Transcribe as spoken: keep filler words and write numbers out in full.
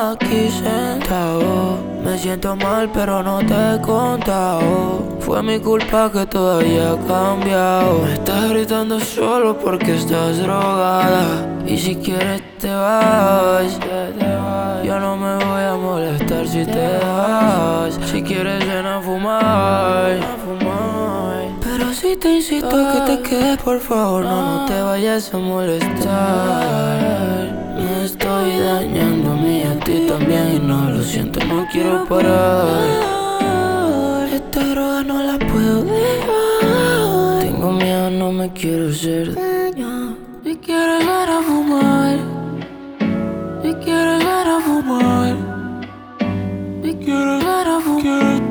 aquí sentado. Me siento mal pero no te he contado. Fue mi culpa que todo haya cambiado. Me estás gritando solo porque estás drogada. Y si quieres te vas. Yo no me voy a molestar si te vas. Si quieres ven a fumar. Pero si te insisto a que te quedes, por favor, no, no te vayas a molestar. Me estoy dañando a mí y a ti también. Y no lo siento, no quiero parar. Esta droga no la puedo dejar. Tengo miedo, no me quiero hacer daño. Si quieres ver a fumar. Si quieres ver a fumar. Si quieres ver a fumar.